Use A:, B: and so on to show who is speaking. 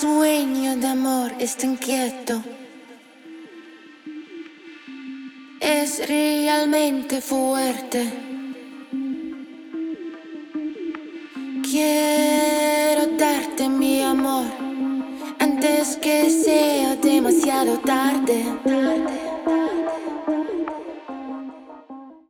A: sueño de amor está inquieto. Es realmente fuerte. Quiero darte mi amor antes que sea demasiado tarde.